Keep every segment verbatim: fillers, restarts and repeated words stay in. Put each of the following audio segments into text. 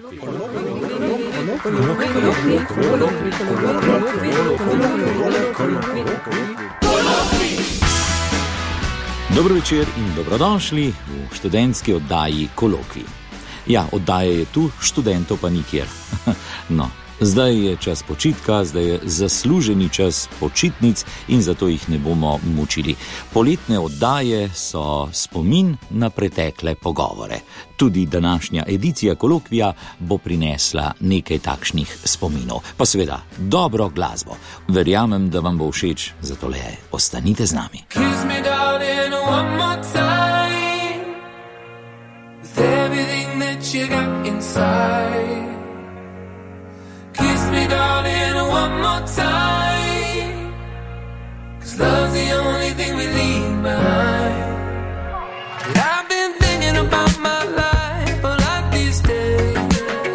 Dobro večer in dobrodošli v študentski oddaji Kolokvij. Ja, oddaja je tu, študentov pa nikjer. No, zdaj je čas počitka, zdaj je zasluženi čas počitnic in zato jih ne bomo mučili. Poletne oddaje so spomin na pretekle pogovore. Tudi današnja edicija Kolokvija bo prinesla nekaj takšnih spominov. Pa seveda, dobro glasbo. Verjamem, da vam bo všeč, zato le ostanite z nami. Kiss me darling one more time, with everything that you got inside. Kiss me darling one more time, 'cause love's the only thing we leave behind. And I've been thinking about my life a lot these days,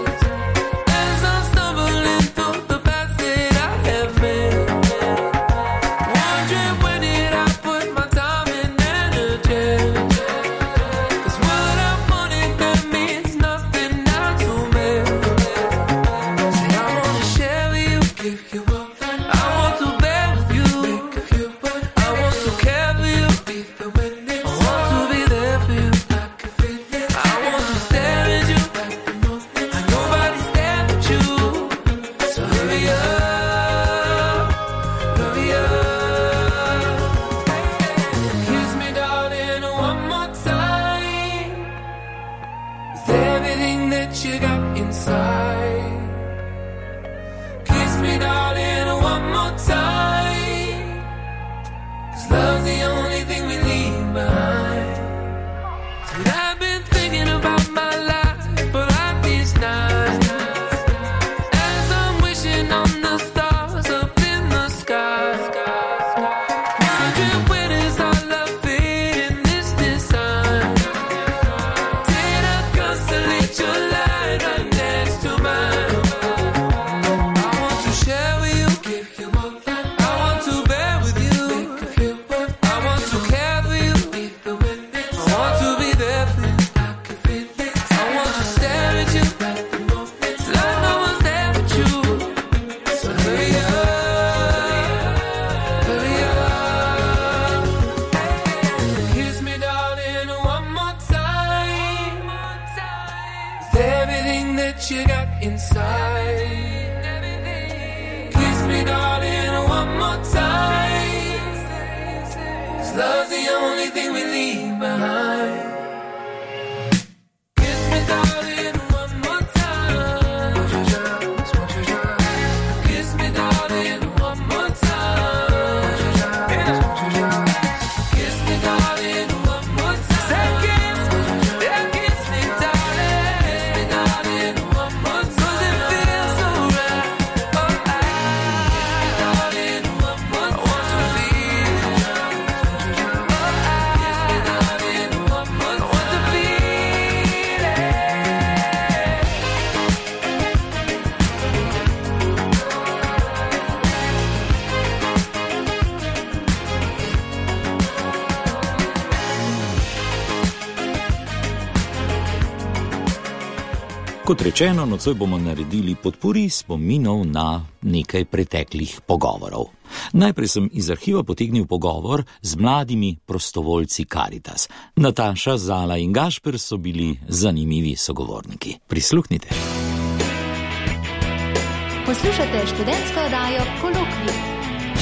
as I'm stumbling through the paths that I have made, wondering where did I put my time and energy, 'cause what I wanted that means nothing now to me. Say I wanna share with you, give you up, I want to bear with you, make a few, I want to care for you, be the witness, I want to be there for you, I can feel it, I want to stare at you, and nobody's there but you. So hurry up, hurry up, kiss me darling one more time, with everything that you got inside. Kiss me darling one more time, 'cause love's the only thing we leave behind. And I've been thinking about my life for like these nights, as I'm wishing on the stars up in the sky, wondering where does our love fit in this design. Did I constellate your light right next to mine? I want to share with you, give you up, I want to bear with you, make a few, I want to care for you, be the witness, I want to be there for you, I can feel it, I want to stare at you, like no one's there but you. So hurry up, hurry up, kiss me darling one more time, with everything that you got inside. Kiss me darling one more time, 'cause love's the only thing we leave behind. Kiss me darling one more time, kiss me darling one more time, kiss me darling one more time, say kiss, yeah, kiss me darling, kiss me darling one more time, 'cause it feels so right, oh I, kiss me darling one more time, I want to feel it, oh I, kiss me darling one more time, I want to feel it. Kot rečeno, nocoj bomo naredili podpori spominov na nekaj preteklih pogovorov. Najprej sem iz arhiva potegnil pogovor z mladimi prostovoljci Karitas. Nataša, Zala in Gašper so bili zanimivi sogovorniki. Prisluhnite. Poslušate študentsko oddajo Kolokvij.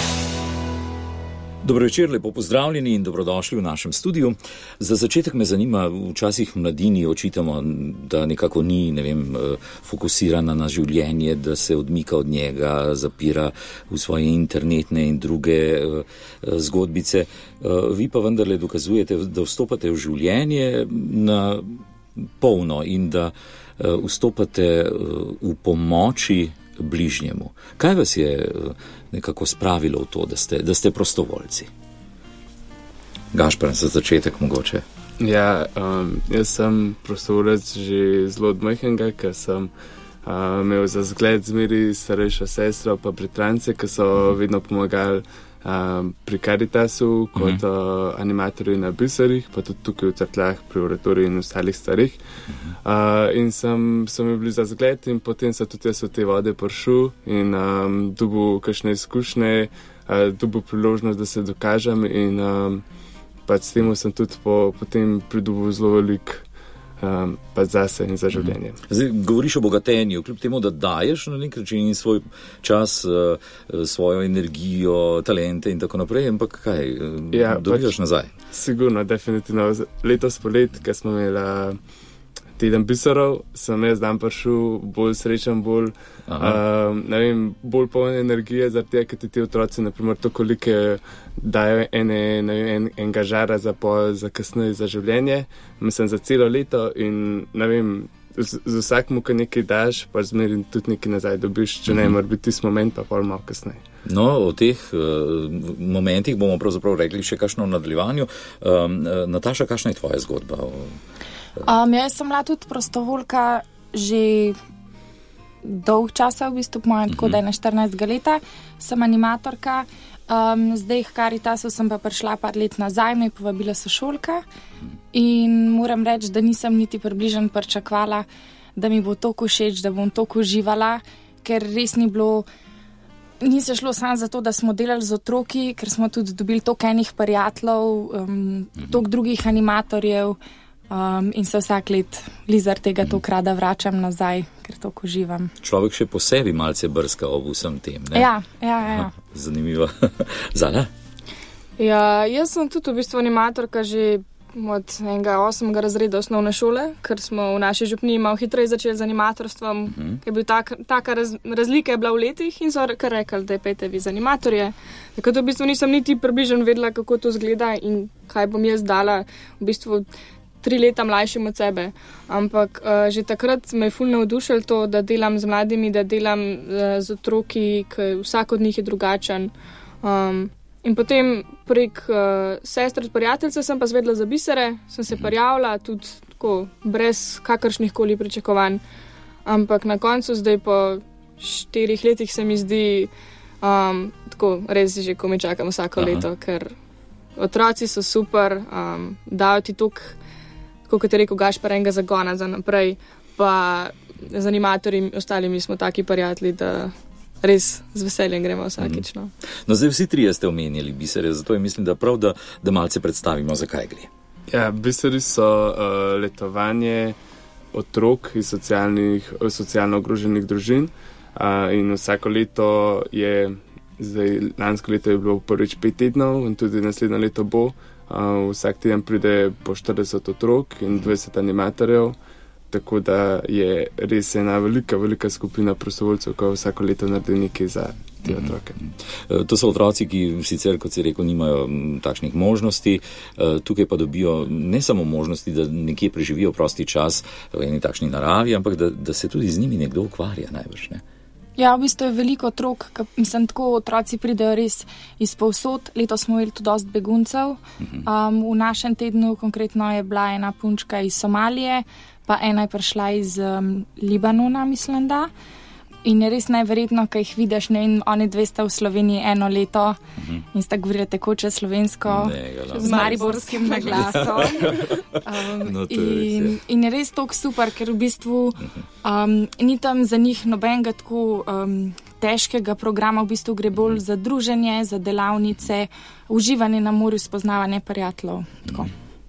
Dobro večer, lepo pozdravljeni in dobrodošli v našem studiu. Za začetek me zanima, včasih mladini očitamo, da nekako ni, ne vem, fokusirana na življenje, da se odmika od njega, zapira v svoje internetne in druge zgodbice. Vi pa vendarle dokazujete, da vstopate v življenje na polno in da vstopate v pomoči bližnjemu. Kaj vas je nekako spravilo v to, da ste, da ste prostovoljci? Gašper, za začetek mogoče. Ja, um, jaz sem prostovoljec že zelo od majhnega, ker sem uh, imel za zgled zmeri starejšo sestro pa bratrance, ki so vedno pomagali um, pri Caritasu kot uh -huh. uh, animatorji na biserih, pa tudi tukaj v Cerkljah pri oratoriji in ostalih stvarih. Uh -huh. uh, in sem, sem mi bili za zgled in potem sem tudi jaz v te vode prišel in um, dobil kakšne izkušnje, uh, dobil priložnost, da se dokažem in um, pač s tem sem tudi po, potem pridobil zelo veliko Um, pa zase in za življenje. Zdaj, govoriš o bogatenju, kljub temu, da daješ na nek način svoj čas, svojo energijo, talente in tako naprej, ampak kaj, ja, dobivaš pač nazaj? Sigurno, definitivno. Letos polet, ko smo imeli teden biserov, sem jaz dan prišel bolj srečen, bolj, um, ne vem, bolj poln energije, zaradi tega, ker ti ti otroci, naprimer, to koliko dajo ene, ne vem, en, enega žara za pol, za kasneje, za življenje, mislim, za celo leto in, ne vem, z, z vsakmu, ko nekaj daš, pa zmeri tudi nekaj nazaj dobiš, če ne, mora biti tisti moment, pa pol malo kasneje. No, o teh uh, momentih bomo pravzaprav rekli še kakšno v nadaljevanju. Um, Nataša, kakšna je tvoja zgodba? Um, jaz sem bila tudi prostovoljka že dolg časa, v bistvu, po mojem, tako da je na štirinajstega leta, sem animatorka. Um, zdaj v Caritasu sem pa prišla par let nazaj, me je povabila sošolka in moram reči, da nisem niti približno pričakovala, da mi bo toliko všeč, da bom toliko uživala, ker res ni bilo, ni se šlo samo zato, da smo delali z otroki, ker smo tudi dobili toliko enih prijateljev, um, toliko drugih animatorjev. Um, in se vsak let lizar tega toliko rada vračam nazaj, ker toliko uživam. Človek še po sebi malce brska ob vsem tem, ne? Ja, ja, ja. Zanimivo. Zala? Ja, jaz sem tudi v bistvu animatorka že od enega osmega razreda osnovne šole, ker smo v naši župniji malo hitreje začeli z animatorstvom, uh -huh. ker je bil tak, taka raz, razlika je bila v letih in so kar rekli, da je pejte vi za animatorje. Tako da v bistvu nisem niti približno vedela, kako to zgleda in kaj bom jaz dala v bistvu tri leta mlajšim od sebe, ampak uh, že takrat me je ful navdušilo to, da delam z mladimi, da delam uh, z otroki, ki vsak od njih je drugačen. Um, in potem prek uh, sestre prijateljice sem pa zvedla za bisere, sem se prijavila tudi tako, brez kakršnih koli pričakovanj, ampak na koncu zdaj po štirih letih se mi zdi um, tako res že, ko me čakam vsako Aha. leto, ker otroci so super, um, dajo ti tok, kot je rekel Gašper, enega zagona za naprej, pa z animatorji ostalimi smo taki prijatelji, da res z veseljem gremo vsakič. No, no zdaj vsi trije ste omenjali bisere, zato je mislim, da prav, da, da malce predstavimo, zakaj gre. Ja, biseri so uh, letovanje otrok iz socialnih, socialno ogroženih družin uh, in vsako leto je, zdaj lansko leto je bilo prvič pet tednov in tudi naslednje leto bo. Uh, vsak teden pride po štirideset otrok in dvajset animatorjev, tako da je res ena velika, velika skupina prostovoljcev, ko vsako leto naredi nekaj za te otroke. Mm-hmm. To so otroci, ki sicer, kot si rekel, nimajo takšnih možnosti, tukaj pa dobijo ne samo možnosti, da nekje preživijo prosti čas v eni takšni naravi, ampak da, da se tudi z njimi nekdo ukvarja najbrž, ne? Ja, v bistvu je veliko otrok, ka, mislim, tako otroci pridejo res iz povsod. Letos smo imeli tudi dosti beguncev. Um, v našem tednu konkretno je bila ena punčka iz Somalije, pa ena je prišla iz um, Libanona, mislim da. In je res najverjetno, ko jih vidiš, ne vem, oni dve sta v Sloveniji eno leto uh-huh. in sta govorila tekoče slovensko, z mariborskim naglasom. Um, no, in, in je res toliko super, ker v bistvu um, ni tam za njih nobenega tako um, težkega programa, v bistvu gre bolj za druženje, za delavnice, uživanje na morju, spoznavanje prijateljev. Tako.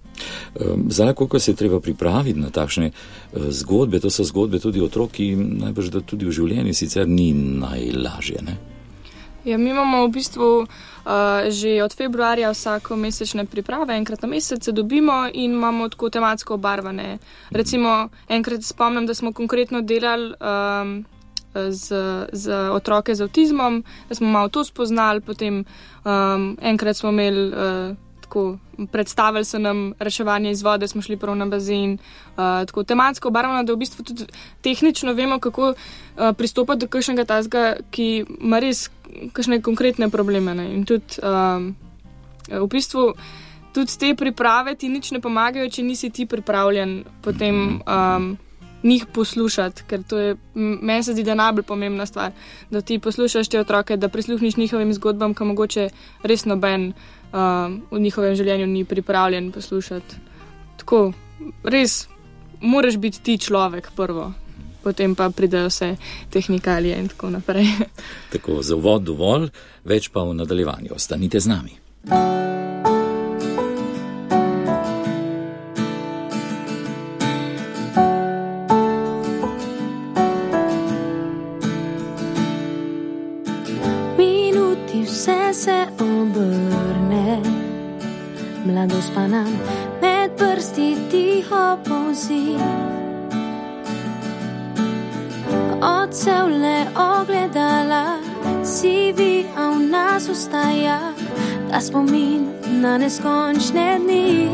Zdaj, koliko se je treba pripraviti na takšne zgodbe, to so zgodbe tudi otrok, ki najbrž da tudi v življenju sicer ni najlažje, ne? Ja, mi imamo v bistvu uh, že od februarja vsako mesečne priprave, enkrat na mesec se dobimo in imamo tako tematsko obarvane. Recimo, enkrat spomnim, da smo konkretno delali um, z, z otroke z avtizmom, da smo malo to spoznali, potem um, enkrat smo imeli uh, tako, predstavili se nam reševanje iz vode, smo šli prav na bazen, uh, tako tematsko obarvano, da v bistvu tudi tehnično vemo, kako uh, pristopati do kakšnega tazga, ki ima res kakšne konkretne probleme. Ne? In tudi um, v bistvu tudi te priprave ti nič ne pomagajo, če nisi ti pripravljen potem um, njih poslušati, ker to je, meni se zdi, da je najbolj pomembna stvar, da ti poslušaš te otroke, da prisluhniš njihovim zgodbam, ki mogoče res noben uh, v njihovem življenju ni pripravljen poslušati. Tako, res, moraš biti ti človek prvo, potem pa pridejo vse tehnikalije in tako naprej. Tako, za uvod dovolj, več pa v nadaljevanju. Ostanite z nami. Minuti vse se obrne, mladost pa nam med prsti tiho polzi. Odsev le ogledala, sivi, a v nas ostaja ta spomin na neskončne dni.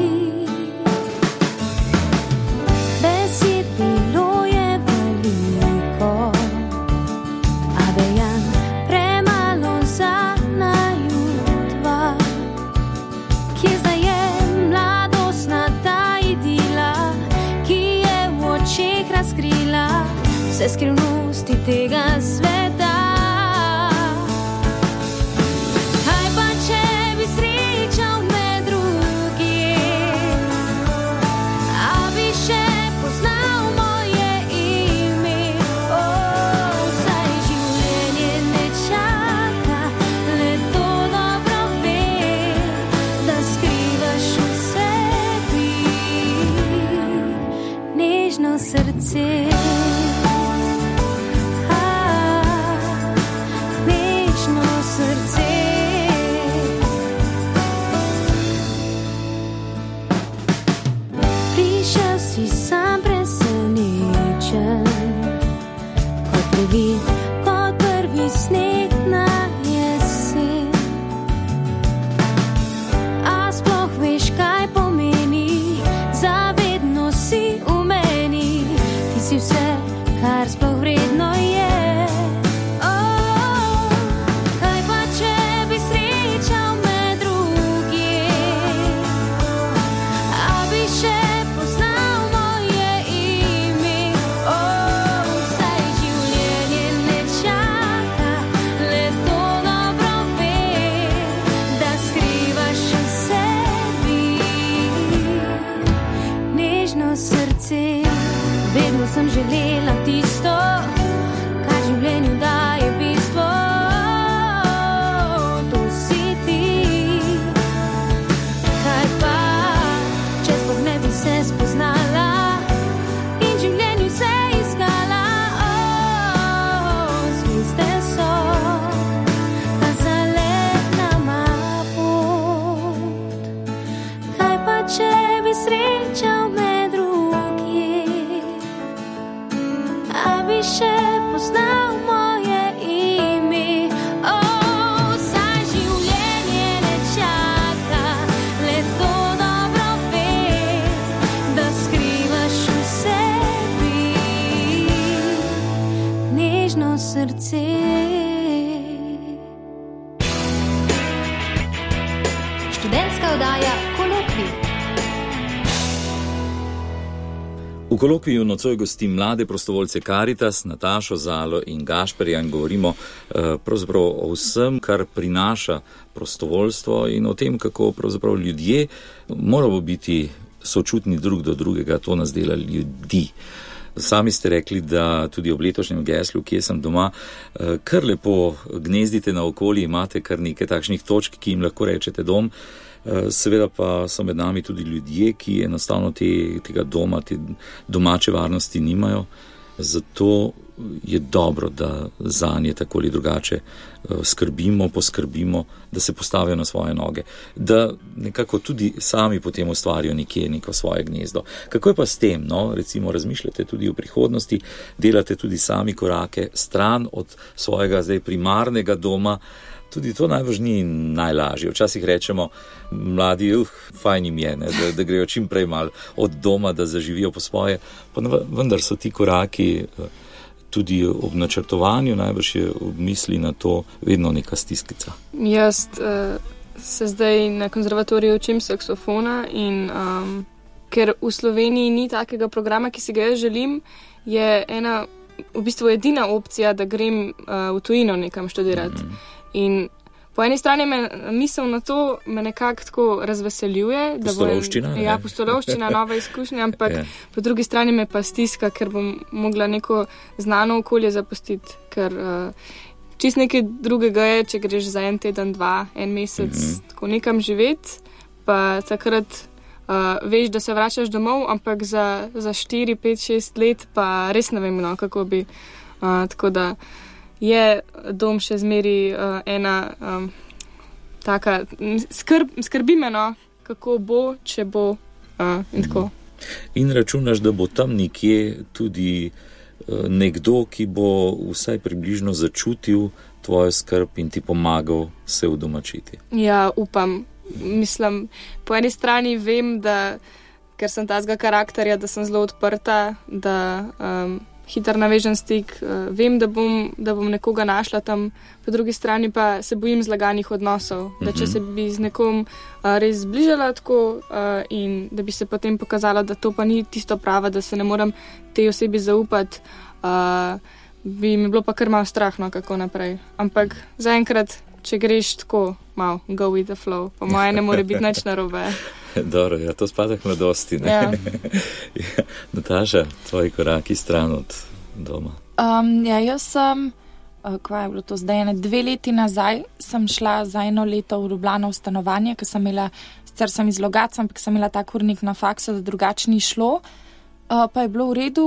Besed bilo je veliko, a dejanj premalo za naju dva. Kje zdaj je mladostna ta idila, ki je v očeh razkrila vse skrivnosti tega sveta. Kaj pa če bi srečal me drugje, a bi še poznal moje ime? O, saj življenje ne čaka, le to dobro ve, da skrivaš v sebi nežno srce. Kot prvi sneg na jesen. A sploh veš, kaj pomeni, zavedno si v meni, ti si vse, kar sploh vredno je. Oh, kaj pa če bi srečal me drugje, a bi še poznal moje ime? Oh, vedno sem želela tisto, kar življenju daje bistvo. To si ti. Kaj pa, če sploh ne bi se spoznala in življenju se iskala? Oh, zvezde so kazale nama pot. Kaj pa, če bi srečal me še poznal moje ime? Oh, saj življenje ne čaka, le to dobro ve, da skrivaš v sebi nežno srce. Študentska oddaja Kolokvij. V kolokviju nocoj gostim mlade prostovoljce Karitas, Natašo, Zalo in Gašperja, in govorimo eh, pravzaprav o vsem, kar prinaša prostovoljstvo in o tem, kako pravzaprav ljudje moramo biti sočutni drug do drugega, to nas dela ljudi. Sami ste rekli, da tudi ob letošnjem geslu, kje sem doma, eh, kar lepo gnezdite naokoli, imate kar nekaj takšnih točk, ki jim lahko rečete dom. Seveda pa so med nami tudi ljudje, ki enostavno te, tega doma, te domače varnosti nimajo. Zato je dobro, da zanje tako ali drugače skrbimo, poskrbimo, da se postavijo na svoje noge, da nekako tudi sami potem ustvarijo nekje neko svoje gnezdo. Kako je pa s tem? No? Recimo razmišljate tudi o prihodnosti, delate tudi sami korake stran od svojega zdaj primarnega doma. Tudi to najbrž ni najlažje. Včasih rečemo, mladi, uh, fajn jim je, ne, da, da grejo čim prej mal od doma, da zaživijo po svoje. Pa vendar so ti koraki tudi ob načrtovanju, najbrž je ob misli na to vedno neka stiskica. Jaz uh, se zdaj na konzervatoriju učim saksofona in um, ker v Sloveniji ni takega programa, ki si ga jaz želim, je ena v bistvu edina opcija, da grem uh, v tujino nekam študirati. Mm-hmm. In po eni strani me misel na to me nekako tako razveseljuje. Pustolovščina. Ja, pustolovščina, nova izkušnja, ampak yeah. po drugi strani me pa stiska, ker bom mogla neko znano okolje zapustiti, ker uh, čist nekaj drugega je, če greš za en teden, dva, en mesec mm-hmm. tako nekam živeti, pa takrat uh, veš, da se vračaš domov, ampak za, za štiri, pet, šest let pa res ne vem, no, kako bi. Uh, tako da je dom še zmeri uh, ena um, taka, skrb, skrbi me, no, kako bo, če bo uh, in tako. In računaš, da bo tam nekje tudi uh, nekdo, ki bo vsaj približno začutil tvojo skrb in ti pomagal se udomačiti. Ja, upam. Mislim, po eni strani vem, da, ker sem tazga karakterja, da sem zelo odprta, da um, hiter navežen stik, uh, vem, da bom, da bom nekoga našla tam, po drugi strani pa se bojim zlaganih odnosov, mm-hmm. da če se bi z nekom uh, res zbližala tako uh, in da bi se potem pokazala, da to pa ni tisto prava, da se ne moram tej osebi zaupati, uh, bi mi bilo pa kar malo strah, no, kako naprej. Ampak zaenkrat, če greš tako malo, go with the flow, po moje ne more biti nič narobe. Dobro, ja, to spada k mladosti, ne? Ja. Ja. Nataša, tvoji koraki stran od doma. Um, ja, jaz sem, uh, kva je bilo to zdaj, ne, dve leti nazaj sem šla za eno leto v Ljubljano v stanovanje, ker sem imela, sicer sem iz Logatca, ampak sem imela ta kurnik na faksu, da drugače ni šlo, uh, pa je bilo v redu.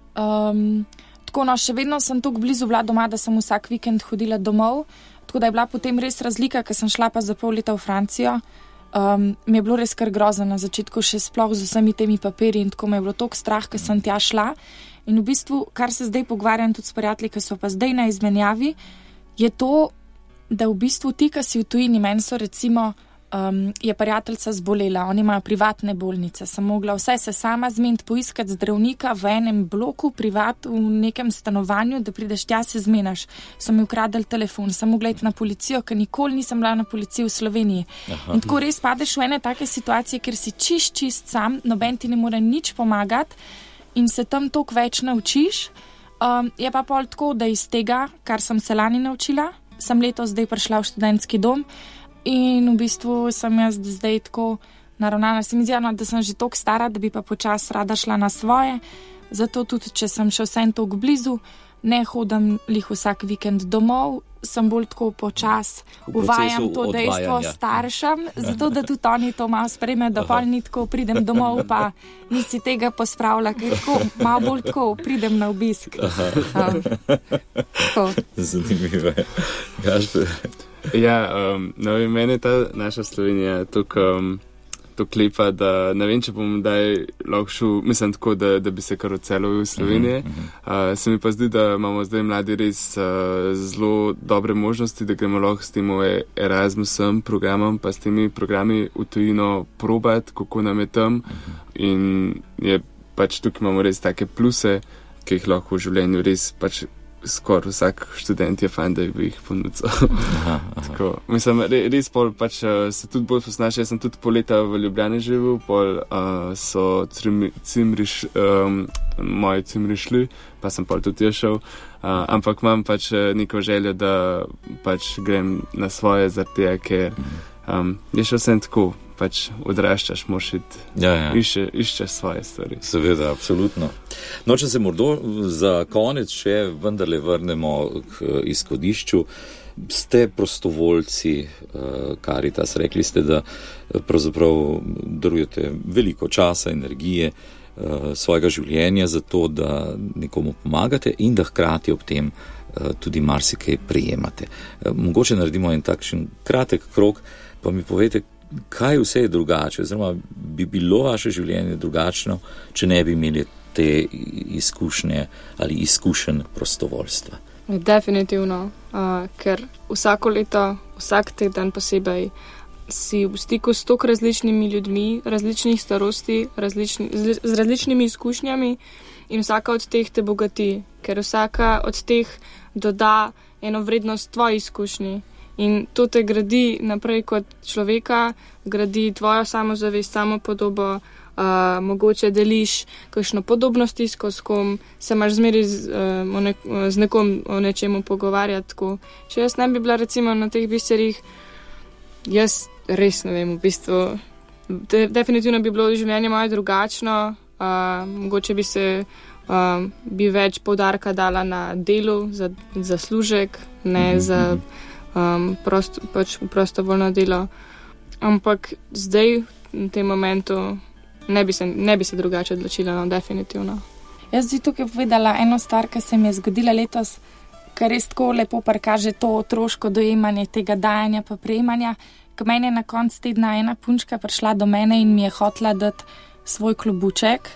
Um, tako, no, še vedno sem tukaj blizu bila doma, da sem vsak vikend hodila domov, tako da je bila potem res razlika, ker sem šla pa za pol leta v Francijo. Um, mi je bilo res kar grozno na začetku, še sploh z vsemi temi papirji in tako me je bilo toliko strah, ker sem tja šla. In v bistvu, kar se zdaj pogovarjam tudi s prijatelji, ki so pa zdaj na izmenjavi, je to, da v bistvu ti, ki si v tujini, meni so recimo, um, je prijateljica zbolela, oni imajo privatne bolnice, sem mogla vse se sama zmeniti, poiskati zdravnika v enem bloku, privat, v nekem stanovanju, da prideš tja, se zmenaš. So mi ukradli telefon, sem mogla iti na policijo, ker nikoli nisem bila na policiji v Sloveniji. Aha. In tako res padeš v ene take situacije, kjer si čist, čist sam, noben ti ne more nič pomagati in se tam toliko več naučiš. Um, je pa pol tako, da iz tega, kar sem se lani naučila, sem letos zdaj prišla v študentski dom. In v bistvu sem jaz zdaj tako naravnana. Se mi zdi, da sem že toliko stara, da bi pa počas rada šla na svoje. Zato tudi, če sem še vsem toliko blizu, ne hodim lih vsak vikend domov, sem bolj tako počas uvajam to dejstvo staršem, zato da tudi oni to malo sprejme, da pol ni tako pridem domov, pa nisi tega pospravila, ker tako malo bolj tako pridem na obisk. Um, Zanimivo je. Gašper. Ja, um, no, in meni je ta naša Slovenija tako um, lepa, da ne vem, če bom daj lahko šel, mislim tako, da, da bi se kar odselil v Slovenije. Uh-huh, uh-huh. Uh, se mi pa zdi, da imamo zdaj mladi res uh, zelo dobre možnosti, da gremo lahko s tem Erasmusem programom, pa s temi programi v tujino probati, kako nam je tam. Uh-huh. In je pač tukaj imamo res take pluse, ki jih lahko v življenju res pač skoraj vsak študent je fajn, da bi jih ponudil. Aha, aha. Tako, mislim, re, res pol pač uh, se tudi bolj posnaš. Jaz sem tudi pol leta v Ljubljani živel, pol uh, so cimri, cimri š, um, moji cimri šli, pa sem pol tudi šel. Uh, ampak imam pač neko željo, da pač grem na svoje zaradi, ker um, je še vsem tako. Pač odraščaš, moraš iti, ja, ja. išče, iščeš svoje stvari. Seveda, absolutno. No, če se morda za konec še vendarle vrnemo k izhodišču, ste prostovoljci Caritas, rekli ste, da pravzaprav darujete veliko časa, energije, svojega življenja za to, da nekomu pomagate in da hkrati ob tem tudi marsikaj prejemate. Mogoče naredimo en takšen kratek krog, pa mi povejte, kaj vse je drugače, oziroma bi bilo vaše življenje drugačno, če ne bi imeli te izkušnje ali izkušenj prostovoljstva? Definitivno, uh, ker vsako leto, vsak teden posebej si v stiku s toliko različnimi ljudmi, različnih starosti, različni, z, z različnimi izkušnjami in vsaka od teh te bogati, ker vsaka od teh doda eno vrednost tvoji izkušnji. In to te gradi naprej kot človeka, gradi tvojo samozavest, samopodobo, uh, mogoče deliš kakšno podobno stisko s kom, se imaš zmeri z, uh, o ne, z nekom o nečemu pogovarjati. Tako. Če jaz ne bi bila recimo na teh biserih, jaz res ne vem, v bistvu, de, definitivno bi bilo življenje malo drugačno, uh, mogoče bi se uh, bi več poudarka dala na delu, za zaslužek, ne mm-hmm. za um, prost, pač prostovoljno delo. Ampak zdaj, v tem momentu, ne bi se, ne bi se drugače odločila, no, definitivno. Jaz bi tukaj povedala eno stvar, ki se mi je zgodila letos, kar res tako lepo prikaže to otroško dojemanje tega dajanja pa prejemanja. K meni je na konc tedna ena punčka prišla do mene in mi je hotela dati svoj klobuček.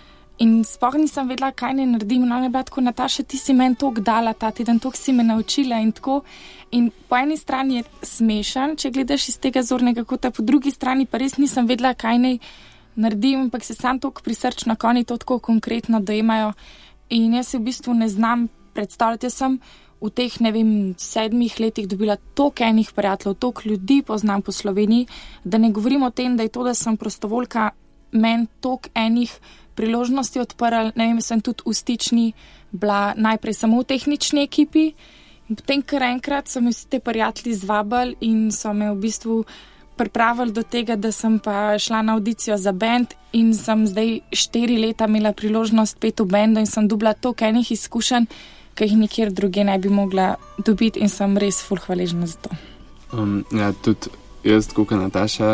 In sploh nisem vedela, kaj ne naredim. No, ne bila tako, Nataša, ti si meni toliko dala ta teden, toliko si me naučila in tako. In po eni strani je smešen, če gledaš iz tega zornega kota, po drugi strani pa res nisem vedela, kaj naj naredim, ampak se sam toliko prisrčno, ko oni to tako konkretno dojemajo. In jaz se v bistvu ne znam predstavljati, jaz sem v teh, ne vem, sedmih letih dobila toliko enih prijateljev, toliko ljudi poznam po Sloveniji, da ne govorim o tem, da je to, da sem prostovoljka, meni toliko enih priložnosti odprl, ne vem, sem tudi v stični bila najprej samo v tehnični ekipi in potem kar enkrat so me vsi te prijatelji zvabili in so me v bistvu pripravili do tega, da sem pa šla na audicijo za band in sem zdaj štiri leta imela priložnost pet v bendu in sem dobila toliko enih izkušenj, ki jih nikjer druge ne bi mogla dobiti in sem res ful hvaležna za to. Um, ja, tudi jaz, kot Nataša,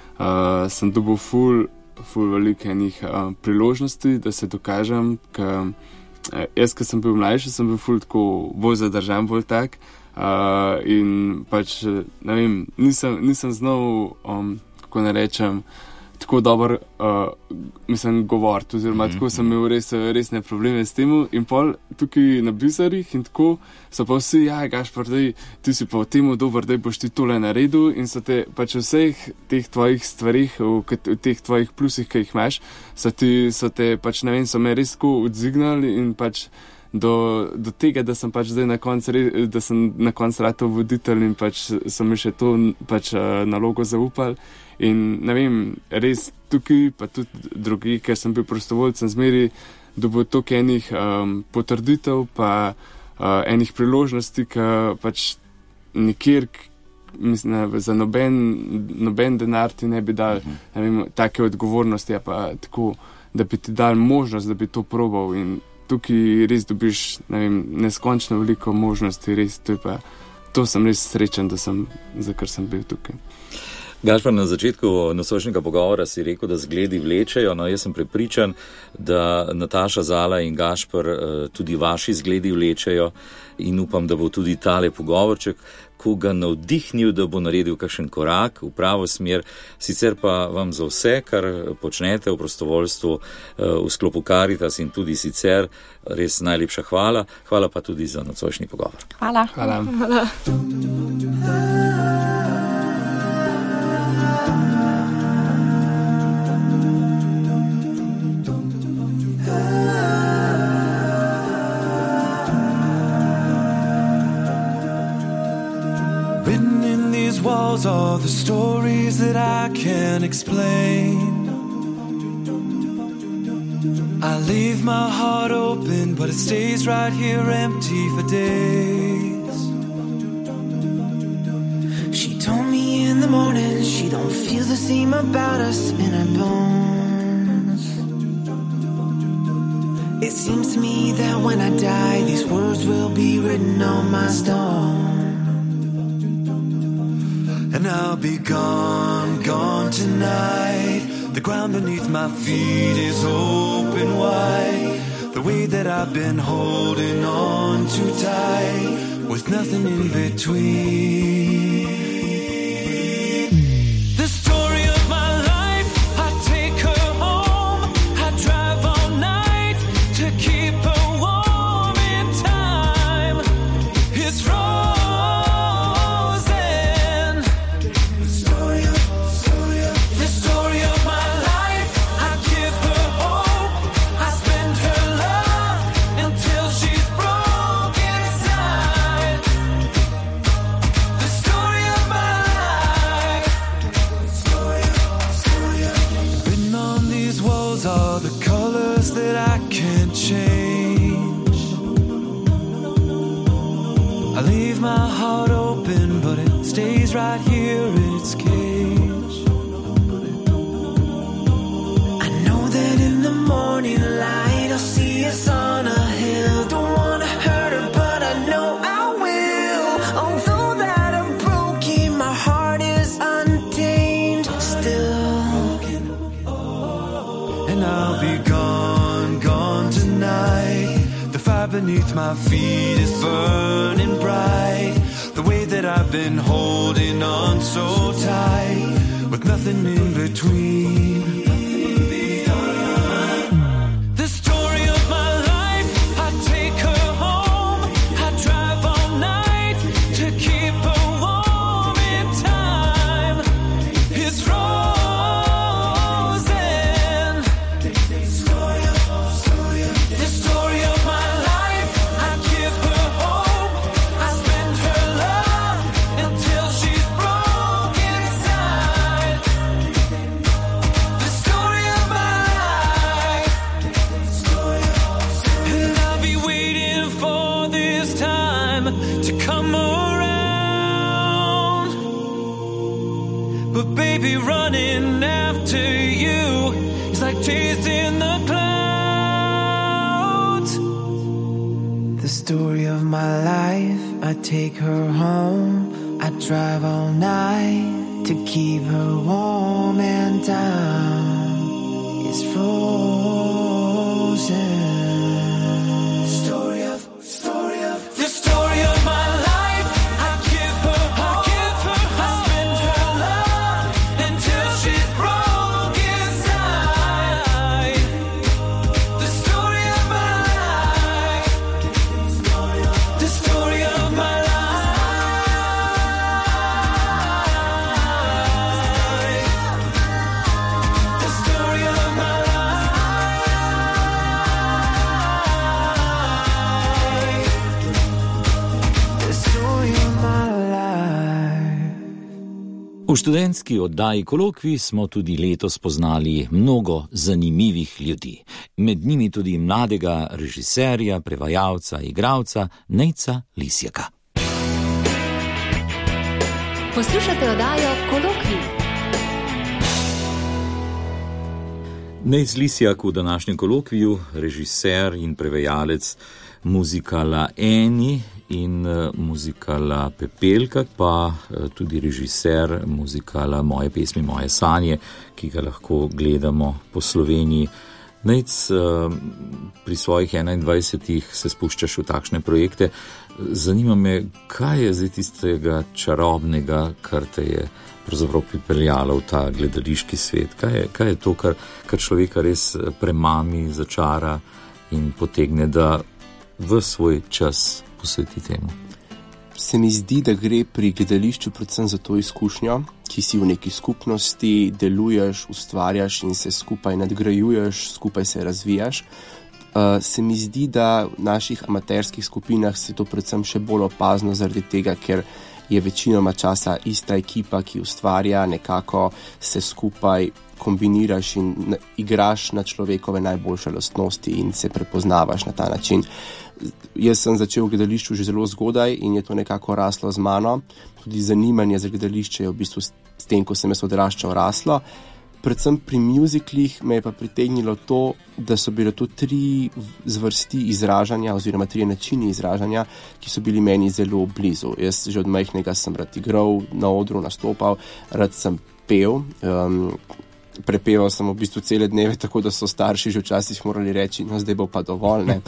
uh, sem dobil ful ful veliko enih uh, priložnosti, da se dokažem, ker uh, jaz, ko sem bil mlajši, sem bil ful tako bolj zadržan, bolj tak uh, in pač, ne vem, nisem, nisem znal, um, kako ne rečem, tako dober, uh, mislim, govoriti, oziroma mm-hmm. tako sem imel res, resne probleme s tem in pol tukaj na bizarih in tako so pa vsi, ja, Gašpar, daj, ti si pa v temu dober, daj boš ti tole naredil in so te pač vseh teh tvojih stvarih, v, v teh tvojih plusih, ki jih imaš, so, ti, so te pač, ne vem, so me res tako odzignali in pač do, do tega, da sem pač zdaj na koncu, da sem na koncu ratov voditelj in pač so mi še to pač uh, nalogo zaupali. In ne vem, res tukaj, pa tudi drugi, ker sem bil prostovoljc, sem zmeri dobil toliko enih um, potrditev, pa uh, enih priložnosti, ki pač nikjer, mislim, za noben, noben denar ti ne bi dal, ne vem, take odgovornosti, pa tako, da bi ti dal možnost, da bi to probal in tukaj res dobiš, ne vem, neskončno veliko možnosti, res, to je pa, to sem res srečen, da sem, za kar sem bil tukaj. Gašpar, na začetku nocojšnjega pogovora si rekel, da zgledi vlečejo, no jaz sem prepričan, da Nataša, Zala in Gašpar tudi vaši zgledi vlečejo in upam, da bo tudi tale pogovorček koga navdihnil, da bo naredil kakšen korak v pravo smer. Sicer pa vam za vse, kar počnete v prostovoljstvu v sklopu Karitas in tudi sicer, res najlepša hvala. Hvala pa tudi za nocojšnji pogovor. Hvala. Hvala. Hvala. Written in these walls are the stories that I can't explain. I leave my heart open, but it stays right here empty for days. She told me in the morning she don't feel the same about us in her bones. It seems to me that when I die, these words will be written on my stone. And I'll be gone, gone tonight. The ground beneath my feet is open wide. The way that I've been holding on too tight, with nothing in between. The story of my life, I take her home. I drive all night to keep her warm in time. It's wrong. The story leave my heart open, but it stays right here in its cage. I know that in the morning light I'll see us on a hill. Don't wanna hurt her, but I know I will. Although that I'm broken, my heart is untamed still. And I'll be gone, gone tonight. The fire beneath my feet is burning bright. The way that I've been holding on so tight, with nothing in between. The story of my life, I take her home. I drive all night to keep her warm in time. It's frozen. The story of my life, I give her hope. I spend her love until she's broke inside. The story of my life. And I'll be waiting for this time to come around. But baby, running after you is like chasing the clouds. The story of my life, I take her home. I drive all night to keep her warm and down. It's frozen. Story of, story of, the story of my life. I give her hope. I give her hope. I spend her love until she's broke inside. The story of my life. The story of my life. The story of my life. The story of my life. V študentski oddaji Kolokvij smo tudi letos poznali mnogo zanimivih ljudi. Med njimi tudi mladega režiserja, prevajalca, igralca Nejca Lisjaka. Poslušate oddajo Kolokvij. Nejc Lisjak v današnjem kolokviju, režiser in prevajalec muzikala Eni in eh, muzikala Pepelka, pa eh, tudi režiser muzikala Moje pesmi, moje sanje, ki ga lahko gledamo po Sloveniji. Nejc, eh, pri svojih enaindvajsetih se spuščaš v takšne projekte. Zanima me, kaj je zdaj tistega čarobnega, kar te je pravzaprav pripeljalo v ta gledališki svet? Kaj je, kaj je to, kar, kar človeka res premami, začara in potegne, da v svoj čas posveti temu? Se mi zdi, da gre pri gledališču predvsem za to izkušnjo, ki si v neki skupnosti, deluješ, ustvarjaš in se skupaj nadgrajuješ, skupaj se razvijaš. Uh, se mi zdi, da v naših amaterskih skupinah se to predvsem še bolj opazno zaradi tega, ker je večinoma časa ista ekipa, ki ustvarja, nekako se skupaj kombiniraš in na, igraš na človekove najboljše lastnosti in se prepoznavaš na ta način. Jaz sem začel v gledališču že zelo zgodaj in je to nekako raslo z mano. Tudi zanimanje za gledališče je v bistvu s tem, ko sem jaz odraščal, raslo. Predvsem pri muziklih me je pa pritegnilo to, da so bile to tri zvrsti izražanja oziroma tri načini izražanja, ki so bili meni zelo blizu. Jaz že od majhnega sem rad igral, na odru nastopal, rad sem pel. Um, prepeval sem v bistvu cele dneve, tako da so starši že včasih morali reči, no zdaj bo pa dovolj, ne.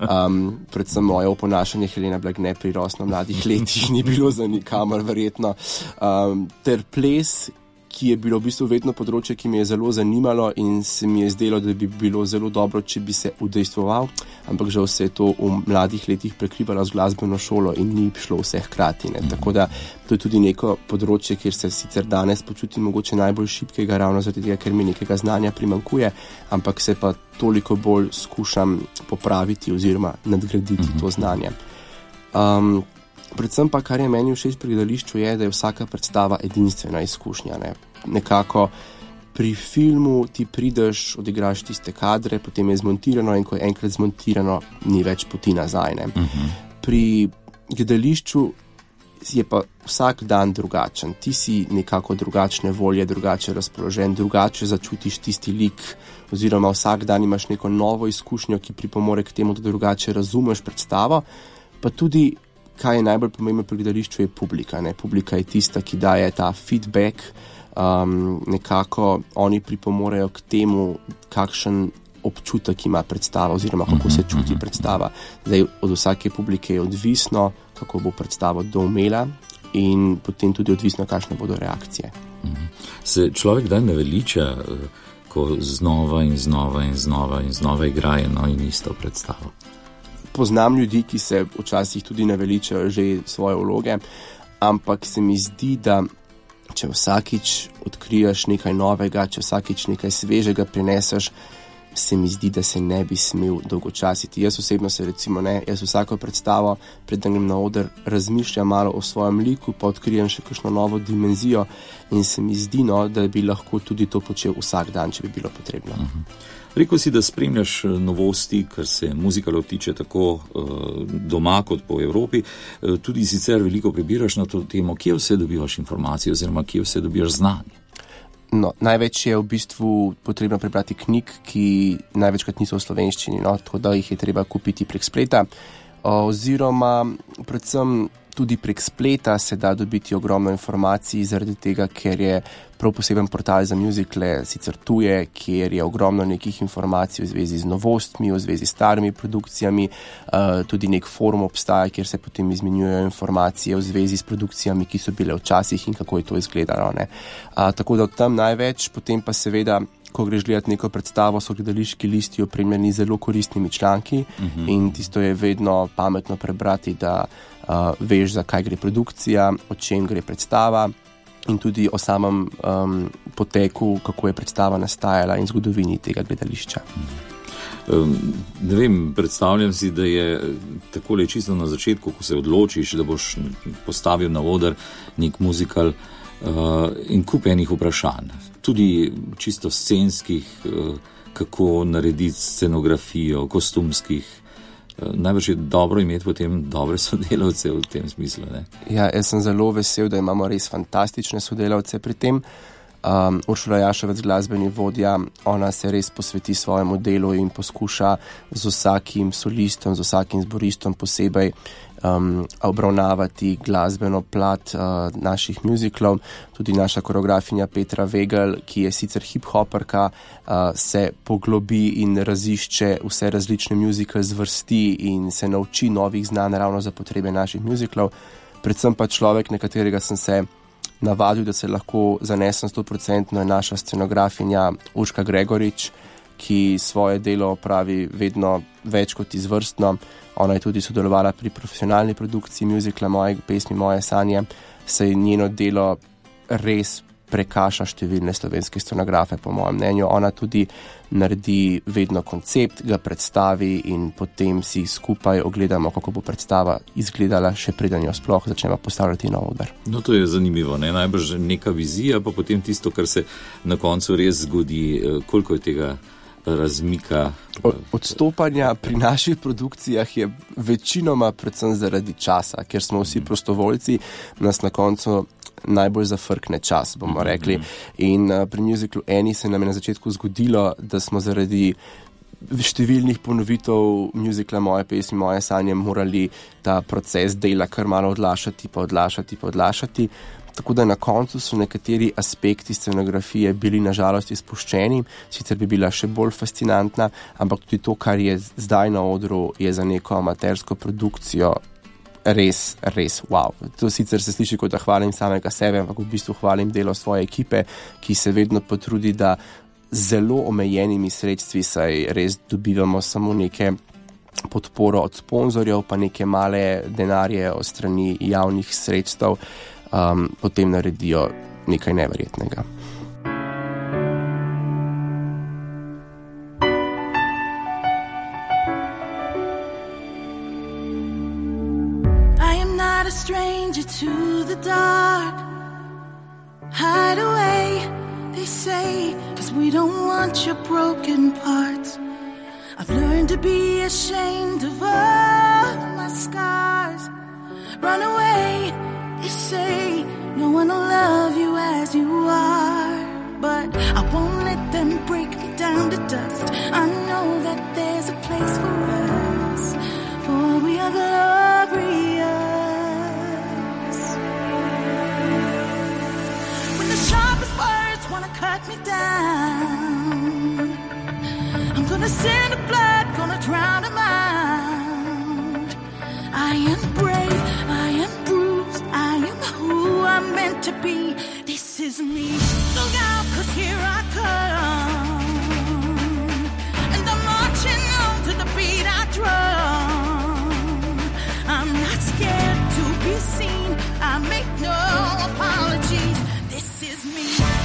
Um, predvsem moje oponašanje Helena Blagne pri rosno mladih letih ni bilo za nikamor verjetno. Um, ter ples, ki je bilo v bistvu vedno področje, ki me je zelo zanimalo in se mi je zdelo, da bi bilo zelo dobro, če bi se udejstvoval, ampak žal se je to v mladih letih prekrivalo z glasbeno šolo in ni šlo vse hkrati, ne. Tako da to je tudi neko področje, kjer se sicer danes počutim mogoče najbolj šibkega, ravno zaradi tega, ker mi nekega znanja primanjkuje, ampak se pa toliko bolj skušam popraviti oziroma nadgraditi mm-hmm. to znanje. Um, Predvsem pa, kar je meni všeč pri gledališču, je, da je vsaka predstava edinstvena izkušnja. Ne? Nekako pri filmu ti prideš, odigraš tiste kadre, potem je zmontirano in ko je enkrat zmontirano, ni več poti nazaj. Ne? Uh-huh. Pri gledališču je pa vsak dan drugačen. Ti si nekako drugačne volje, drugače razpoložen, drugače začutiš tisti lik, oziroma vsak dan imaš neko novo izkušnjo, ki pripomore k temu, da drugače razumeš predstavo. Pa tudi, kaj je najbolj pomembno pri gledališču, je publika. Ne? Publika je tista, ki daje ta feedback, um, nekako oni pripomorejo k temu, kakšen občutek ima predstava oziroma kako se čuti predstava. Zdaj, od vsake publike je odvisno, kako bo predstavo doumela in potem tudi odvisno, kakšne bodo reakcije. Se človek daj naveliča, ko znova in znova in znova in znova igra eno in isto predstavo? Poznam ljudi, ki se včasih tudi naveličajo že svoje vloge, ampak se mi zdi, da če vsakič odkriješ nekaj novega, če vsakič nekaj svežega prineseš, se mi zdi, da se ne bi smel dolgočasiti. Jaz osebno se recimo ne, jaz vsako predstavo, preden grem na oder, razmišljam malo o svojem liku, pa odkrijem še kakšno novo dimenzijo in se mi zdi, no, da bi lahko tudi to počel vsak dan, če bi bilo potrebno. Uh-huh. Rekel si, da spremljaš novosti, kar se muzikalov tiče tako uh, doma kot po Evropi. Uh, tudi sicer veliko prebiraš na to temo, kje vse dobivaš informacije oziroma kje vse dobivaš znanje? No, največ je v bistvu potrebno prebrati knjig, ki največkrat niso v slovenščini, no, tako da jih je treba kupiti prek spleta. Oziroma, predvsem tudi prek spleta se da dobiti ogromno informacij, zaradi tega, ker je prav poseben portal za muzikle, sicer tuje, kjer je ogromno nekih informacij v zvezi z novostmi, v zvezi s starimi produkcijami, uh, tudi nek forum obstaja, kjer se potem izmenjujejo informacije v zvezi s produkcijami, ki so bile včasih in kako je to izgledalo. Ne? Uh, tako da tam največ, potem pa seveda, ko greš gledati neko predstavo, so gledališki listi opremljeni zelo koristnimi članki uh-huh. in tisto je vedno pametno prebrati, da uh, veš, za kaj gre produkcija, o čem gre predstava in tudi o samem um, poteku, kako je predstava nastajala in zgodovini tega gledališča. Um, ne vem, predstavljam si, da je takole čisto na začetku, ko se odločiš, da boš postavil na oder nek muzikal uh, in kup enih vprašanj. Tudi čisto scenskih, uh, kako narediti scenografijo, kostumskih. Najbrž je dobro imeti potem dobre sodelavce v tem smislu, ne? Ja, jaz sem zelo vesel, da imamo res fantastične sodelavce pri tem. Um, Uršula Jaševec, glasbeni vodja, ona se res posveti svojemu delu in poskuša z vsakim solistom, z vsakim zboristom posebej um, obravnavati glasbeno plat uh, naših muziklov. Tudi naša koreografinja Petra Vegel, ki je sicer hip-hoperka, uh, se poglobi in razišče vse različne muzikle zvrsti in se nauči novih znanj ravno za potrebe naših muziklov. Predvsem pa človek, na katerega sem se navadil, da se lahko zanesem sto procentno, je naša scenografinja Urška Gregorič, ki svoje delo opravi vedno več kot izvrstno. Ona je tudi sodelovala pri profesionalni produkciji muzikla Moje pesmi, moje sanje, saj njeno delo res prekaša številne slovenske scenografe, po mojem mnenju. Ona tudi naredi vedno koncept, ga predstavi in potem si skupaj ogledamo, kako bo predstava izgledala, še preden jo sploh začnemo postavljati na oder. No, to je zanimivo, ne? Najbrž neka vizija, pa potem tisto, kar se na koncu res zgodi, koliko je tega razmika. Odstopanja pri naših produkcijah je večinoma predvsem zaradi časa, ker smo vsi prostovoljci, nas na koncu najbolj zafrkne čas, bomo rekli. In uh, pri muziklu Eni se nam je na začetku zgodilo, da smo zaradi številnih ponovitev muzikla Moje pesmi, moje sanje morali ta proces dela kar malo odlašati, pa odlašati, pa odlašati. Tako da na koncu so nekateri aspekti scenografije bili nažalost izpuščeni, sicer bi bila še bolj fascinantna, ampak tudi to, kar je zdaj na odru, je za neko amatersko produkcijo res, res wow. To sicer se sliši, kot da hvalim samega sebe, ampak v bistvu hvalim delo svoje ekipe, ki se vedno potrudi, da zelo omejenimi sredstvi, saj res dobivamo samo neke podporo od sponzorjev, pa neke male denarje od strani javnih sredstev, um, potem naredijo nekaj neverjetnega. A stranger to the dark. Hide away, they say, 'cause we don't want your broken parts. I've learned to be ashamed of all my scars. Run away, You say no one will love you as you are, but I won't let them break me down to dust. I know that there's a place for us, for we are glorious. When the sharpest words wanna cut me down, I'm gonna send the blood, gonna drown them out. I am brave, I am bruised, I am who I'm meant to be. This is me. Look out, 'cause here I come, and I'm marching on to the beat I drum. I'm not scared to be seen, I make no apologies. This is me.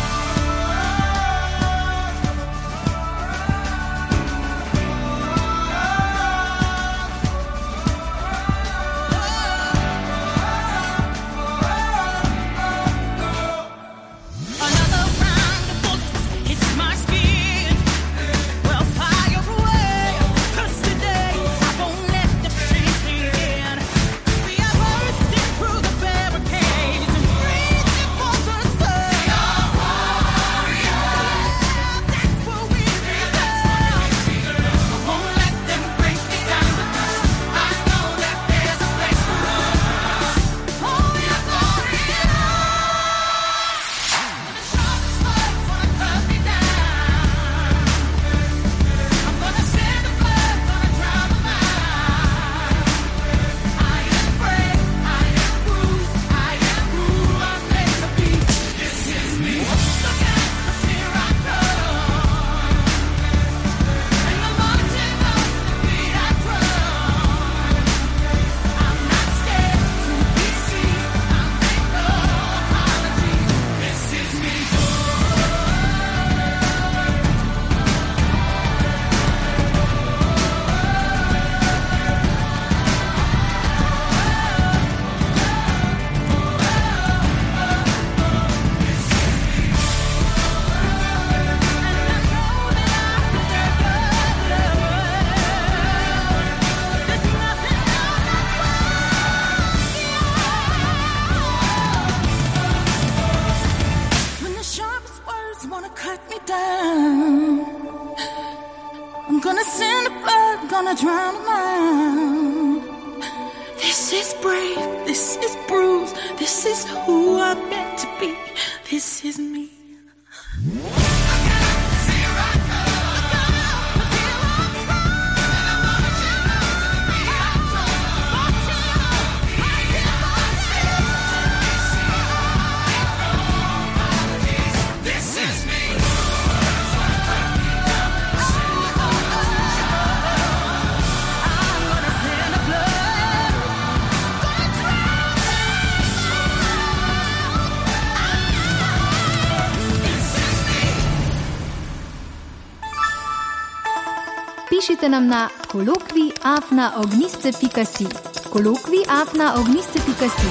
Pišite nam na kolokvij afna ognjišče pika si. kolokvij afna ognjišče pika si.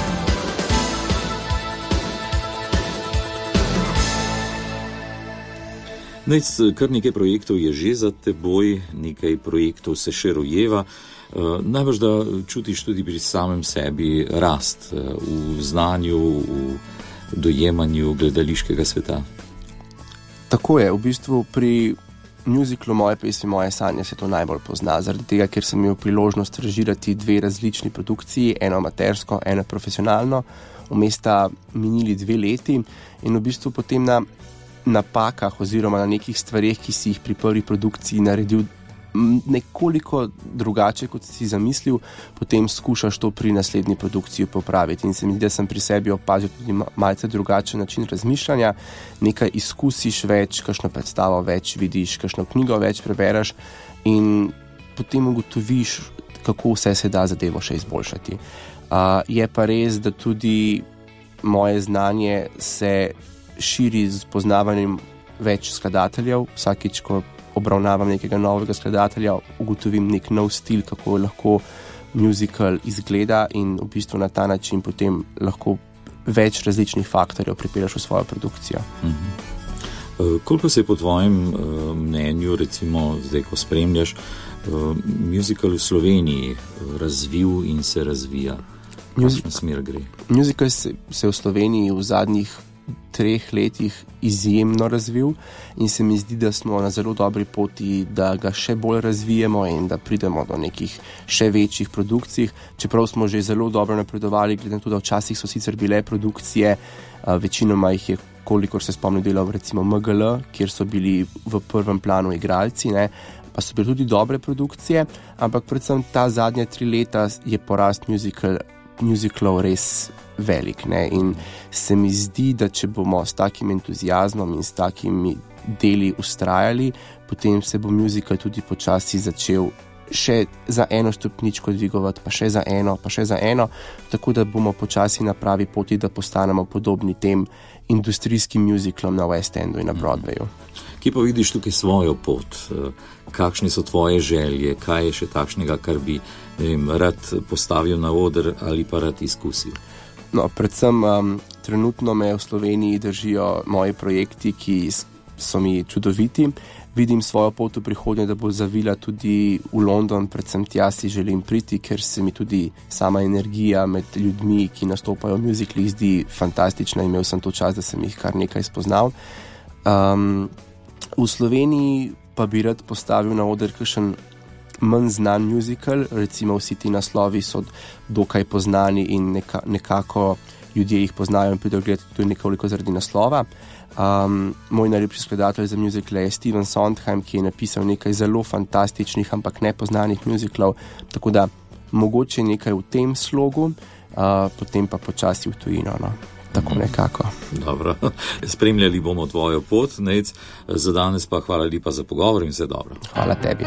Nec, kar nekaj projektov je že za teboj, nekaj projektov se še rojeva. Najbrž, da čutiš tudi pri samem sebi rast v znanju, v dojemanju gledališkega sveta. Tako je, v bistvu pri muziklu Moje pesmi, moje sanje se to najbolj pozna, zaradi tega, ker sem imel priložnost režirati dve različni produkciji, eno amatersko, eno profesionalno, vmes sta minili dve leti in v bistvu potem na napakah oziroma na nekih stvareh, ki si jih pri prvi produkciji naredil nekoliko drugače, kot si zamislil, potem skušaš to pri naslednji produkciji popraviti. In se mi zdi, da sem pri sebi opazil tudi malce drugačen način razmišljanja, nekaj izkusiš več, kakšno predstavo več vidiš, kakšno knjigo več prebereš in potem ugotoviš, kako vse se da zadevo še izboljšati. Uh, je pa res, da tudi moje znanje se širi z poznavanjem več skladateljev. Vsakič, ko obravnavam nekega novega skladatelja, ugotovim nek nov stil, kako lahko musical izgleda in v bistvu na ta način potem lahko več različnih faktorjev pripelješ v svojo produkcijo. Mm-hmm. Koliko se je po tvojem mnenju, recimo zdaj, ko spremljaš, musical v Sloveniji razvil in se razvija? Kakšna smer gre? Musical se, se v Sloveniji v zadnjih treh letih izjemno razvil in se mi zdi, da smo na zelo dobri poti, da ga še bolj razvijemo in da pridemo do nekih še večjih produkcij. Čeprav smo že zelo dobro napredovali, glede na to, da včasih so sicer bile produkcije, večinoma jih je, kolikor se spomnim, delal recimo M G L, kjer so bili v prvem planu igralci, ne, pa so bile tudi dobre produkcije, ampak predvsem ta zadnja tri leta je porast musical, musicalov res velik, ne, in se mi zdi, da če bomo s takim entuzijazmom in s takimi deli ustrajali, potem se bo musical tudi počasi začel še za eno stopničko dvigovati, pa še za eno, pa še za eno, tako da bomo počasi na pravi poti, da postanemo podobni tem industrijskim musicalom na West Endu in na Broadwayu. Kje pa vidiš tukaj svojo pot? Kakšne so tvoje želje? Kaj je še takšnega, kar bi, ne vem, rad postavil na oder ali pa rad izkusil? No, predvsem um, trenutno me v Sloveniji držijo moji projekti, ki so mi čudoviti. Vidim svojo pot v prihodnje, da bo zavila tudi v London, predvsem tja si želim priti, ker se mi tudi sama energija med ljudmi, ki nastopajo v musicalih, zdi fantastična. Imel sem to čas, da sem jih kar nekaj spoznal. Um, v Sloveniji pa bi rad postavil na oder kakšen manj znan musical, recimo vsi ti naslovi so dokaj poznani in neka, nekako ljudje jih poznajo in pridejo gledati tudi nekoliko zaradi naslova. Um, moj najljubši skladatelj za musicale je Stephen Sondheim, ki je napisal nekaj zelo fantastičnih, ampak nepoznanih musicalov, tako da mogoče nekaj v tem slogu, uh, potem pa počasi v tujino, no. Tako nekako. Dobro, spremljali bomo tvojo pot, Nejc, za danes pa hvala lepa za pogovor in vse dobro. Hvala tebi.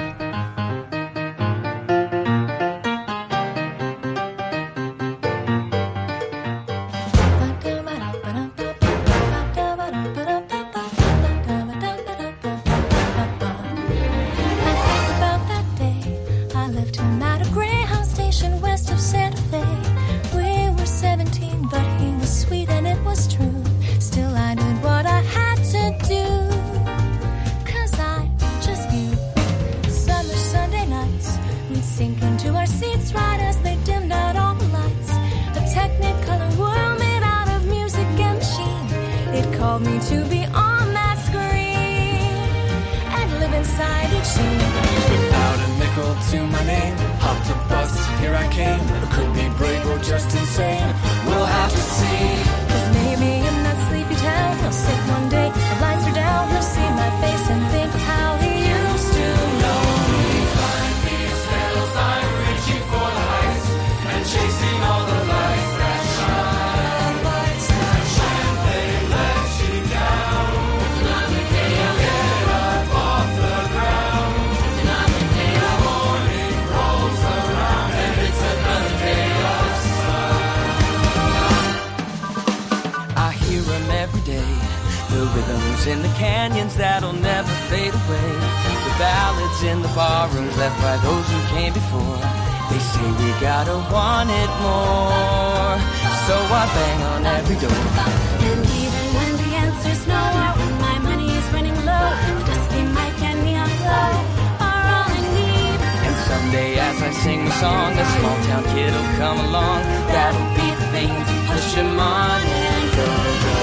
In the canyons that'll never fade away, the ballads in the barrooms left by those who came before. They say we gotta want it more, so I bang on every door. And even when the answer's no, or when my money is running low, the dusty mic and neon glow are all I need. And someday as I sing the song, a small town kid'll come along. That'll be the thing to push him on and go, go.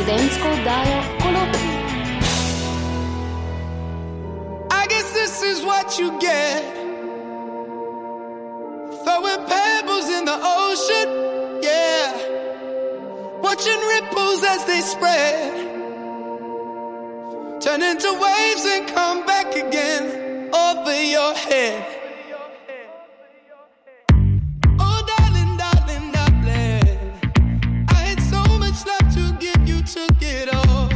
študentsko oddajo Kolokvij. I guess this is what you get. Throwing pebbles in the ocean, yeah. Watching ripples as they spread, turn into waves and come back again over your head. Oh, darling, darling, darling, I had so much love to give, you took it all.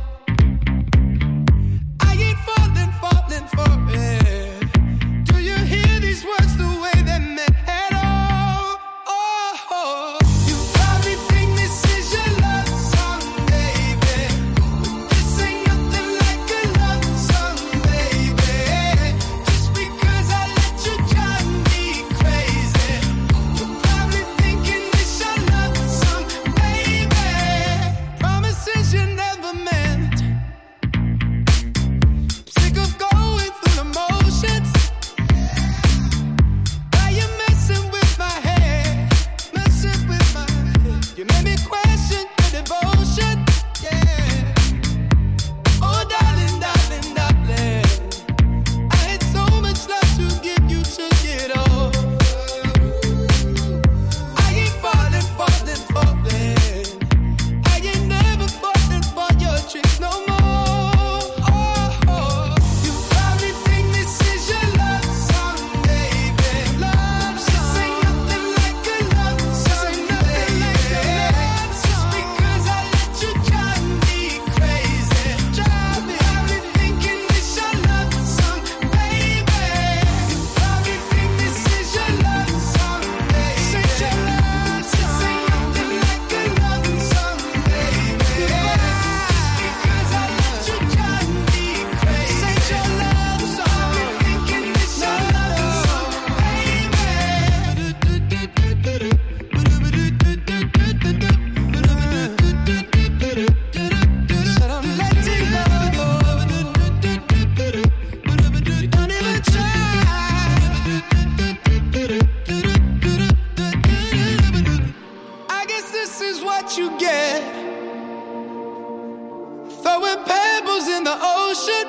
I ain't falling, falling for it. Do you hear these words the way they're meant at all? Oh, you probably think this is your love song, baby. This ain't nothing like a love song, baby. Just because I let you drive me crazy. You're probably thinking this your love song, baby. Promises you never meant. Sick of going through the motions. Why you messing with my head? Messing with my head. You made me question your devotion. Yeah. Oh, darling, darling, darling, I had so much love to give, you took it all. I ain't falling, falling, falling. I ain't never falling for your tricks no more. Oh, you probably think this is your love song, baby. Love song. This ain't nothing like a love song, baby. Just because I let you drive me crazy. Drive me. Probably thinking this your love song, baby. You probably think this is your love song, baby. This ain't your love song. This ain't nothing like a love song, baby. Just because I let you drive me crazy. This ain't your love song. Thinking this your love song, baby. Said I'm letting go. Don't even try. I guess this is what you get. Throwing pebbles in the ocean.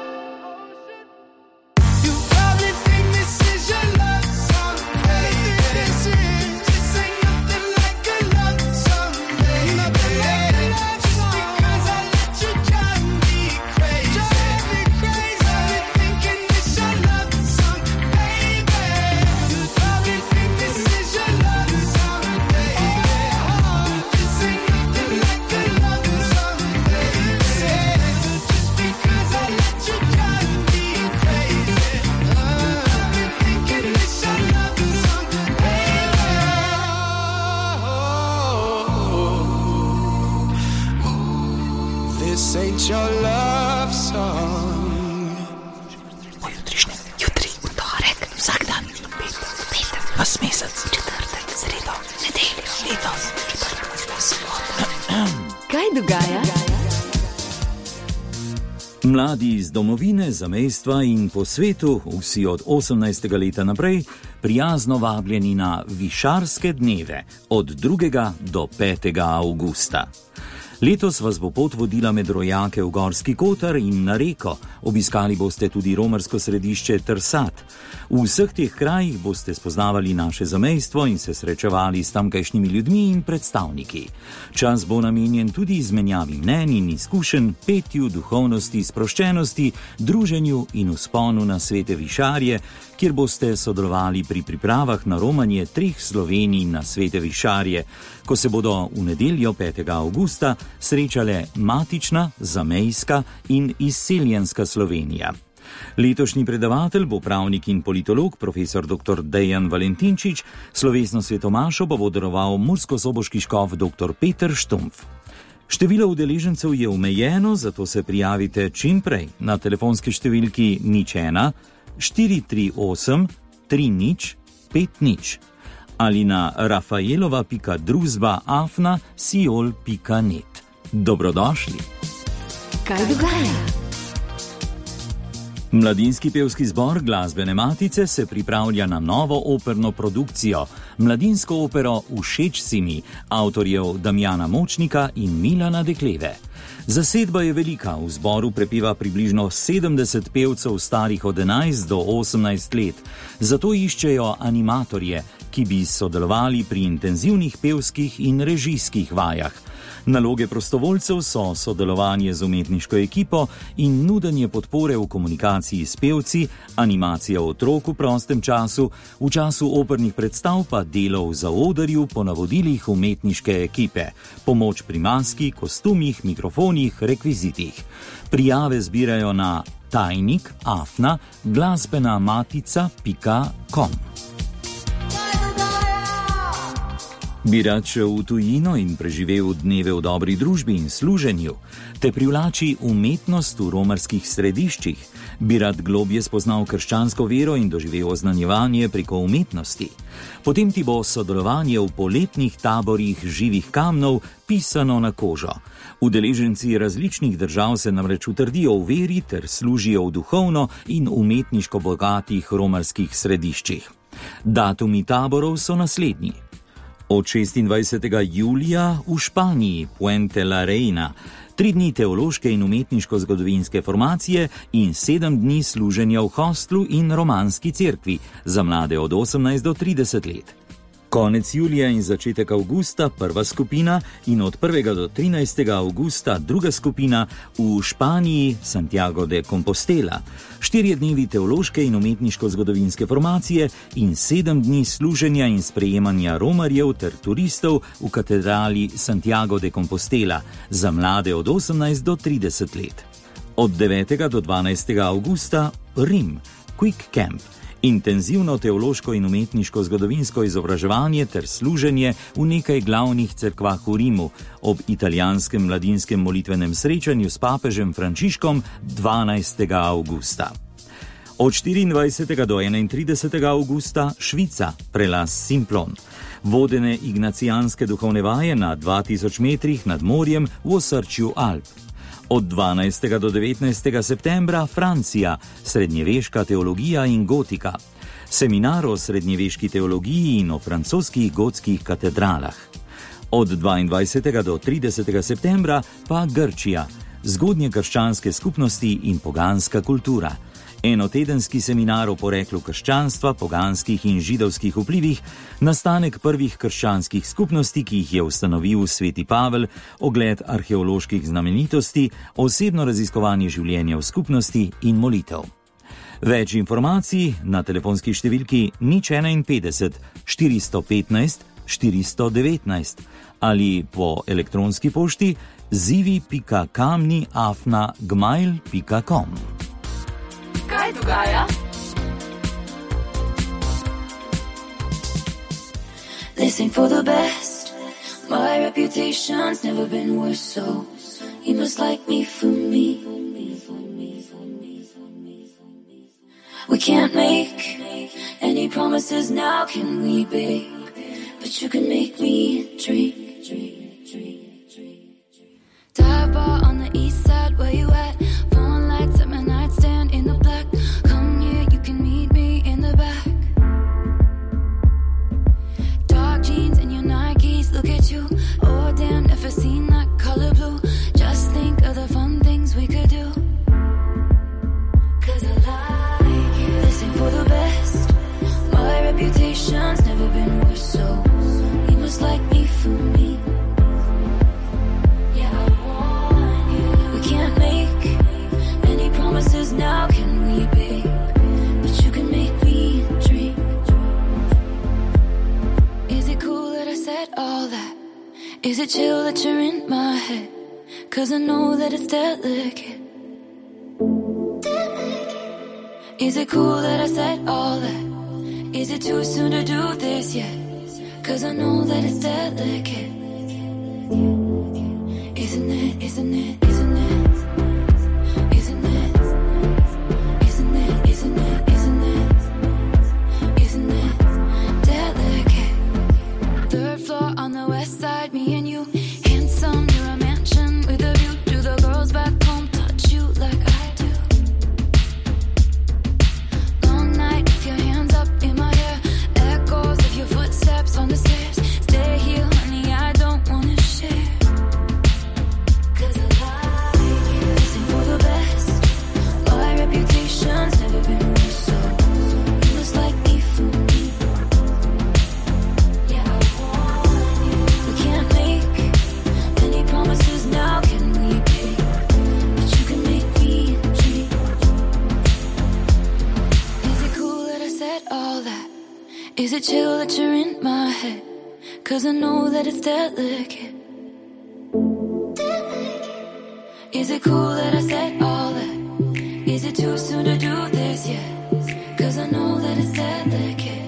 You probably think this is your love song, baby. This is. This ain't nothing like a love song, baby. Nothing like a love song. Just because I let you drive me crazy. Drive me crazy. Probably thinking this your love song, baby. You probably think this is your love song, baby. This ain't nothing like a love song, baby. Just because I let you drive me crazy. Probably thinking this your love song, baby. This ain't your love song. Pojutrišnjem, jutri, v torek, vsak dan, petek, petek, vas mesec, četrtek, sredo, nedeljo, letos, sobota. Kaj dogaja? Mladi iz domovine, zamejstva in po svetu, vsi od osemnajstega leta naprej, prijazno vabljeni na Višarske dneve od drugega do petega avgusta. Letos vas bo pot vodila med rojake v Gorski Kotar in na reko. Obiskali boste tudi romarsko središče Trsat. V vseh teh krajih boste spoznavali naše zamejstvo in se srečevali s tamkajšnjimi ljudmi in predstavniki. Čas bo namenjen tudi izmenjavi mnenj in izkušenj, petju, duhovnosti, sproščenosti, druženju in vzponu na svete višarje, kjer boste sodelovali pri pripravah na romanje treh Slovenij na svete višarje, ko se bodo v nedeljo petega avgusta srečale matična, zamejska in izseljenska Slovenija. Letošnji predavatelj bo pravnik in politolog profesor doktor Dejan Valentinčič, slovesno svetomašo bo vodroval murskosoboški škof doktor Peter Štumpf. Število udeležencev je omejeno, zato se prijavite čim prej na telefonski številki nič ena štiri tri osem tri nič pet nič ali na rafaelova pika druzba afna siol pika net. Dobrodošli. Kaj dogaja? Mladinski pevski zbor Glasbene matice se pripravlja na novo operno produkcijo, mladinsko opero Všeč si mi, avtorjev Damjana Močnika in Milana Dekleve. Zasedba je velika, v zboru prepeva približno sedemdeset pevcev starih od enajst do osemnajst let, zato iščejo animatorje, ki bi sodelovali pri intenzivnih pevskih in režijskih vajah. Naloge prostovoljcev so sodelovanje z umetniško ekipo in nudenje podpore v komunikaciji s pevci, animacija otrok v prostem času, v času opernih predstav pa delo v zaodrju po navodilih umetniške ekipe, pomoč pri maski, kostumih, mikrofonih, rekvizitih. Prijave zbirajo na tajnik afna glasbena matica pika com. Bi rad šel v tujino in preživel dneve v dobri družbi in služenju, te privlači umetnost v romarskih središčih, bi rad globje spoznal krščansko vero in doživel oznanjevanje preko umetnosti. Potem ti bo sodelovanje v poletnih taborih živih kamnov pisano na kožo. Udeleženci različnih držav se namreč utrdijo v veri ter služijo v duhovno in umetniško bogatih romarskih središčih. Datumi taborov so naslednji. Od šestindvajsetega julija v Španiji, Puente la Reina, tri dni teološke in umetniško-zgodovinske formacije in sedem dni služenja v hostlu in romanski cerkvi za mlade od osemnajst do trideset let. Konec julija in začetek avgusta prva skupina in od prvega do trinajstega avgusta druga skupina v Španiji, Santiago de Compostela. Štirje dnevi teološke in umetniško-zgodovinske formacije in sedem dni služenja in sprejemanja romarjev ter turistov v katedrali Santiago de Compostela za mlade od osemnajst do trideset let. Od devetega do dvanajstega avgusta Rim, Quick Camp. Intenzivno teološko in umetniško-zgodovinsko izobraževanje ter služenje v nekaj glavnih cerkvah v Rimu ob italijanskem mladinskem molitvenem srečanju s papežem Frančiškom dvanajstega avgusta. Od štiriindvajsetega do enaintridesetega avgusta Švica, prelaz Simplon. Vodene ignacijanske duhovne vaje na dva tisoč metrih nad morjem v osrčju Alp. Od dvanajstega do devetnajstega septembra Francija, srednjeveška teologija in gotika. Seminar o srednjeveški teologiji in o francoskih gotskih katedralah. Od dvaindvajsetega do tridesetega septembra pa Grčija, zgodnje krščanske skupnosti in poganska kultura. Enotedenski seminar o poreklu krščanstva, poganskih in židovskih vplivih, nastanek prvih krščanskih skupnosti, ki jih je ustanovil sveti Pavel, ogled arheoloških znamenitosti, osebno raziskovanje življenja v skupnosti in molitev. Več informacij na telefonski številki nič enainpetdeset štiristo petnajst štiristo devetnajst ali po elektronski pošti zivi pika kamni afna gmail pika com. Kaj dogaja? This ain't for the best. My reputation's never been worse, so you must like me for me. We can't make any promises now, can we, babe? But you can make me drink. Dive bar on the east side, where you at? Phone lights at my nightstand in the black. Come here, you can meet me in the back. Dark jeans and your Nikes, look at you. Oh damn, never seen that color blue. Just think of the fun things we could do. Cause I like it. This ain't for the best. My reputation's never been worse, so you must like me for me. Now can we be? But you can make me dream. Is it cool that I said all that? Is it chill that you're in my head? Cause I know that it's delicate. Is it cool that I said all that? Is it too soon to do this yet? Cause I know that it's delicate. Isn't it, isn't it, isn't it? On the west side, me and you, handsome, you're a mansion with a view. Do the girls back home touch you like I do? Long night with your hands up in my hair, echoes of your footsteps on the stairs. Stay here, honey, I don't wanna share. Cause I Is it chill that you're in my head? Cause I know that it's delicate. Is it cool that I said all that? Is it too soon to do this yet? Cause I know that it's delicate.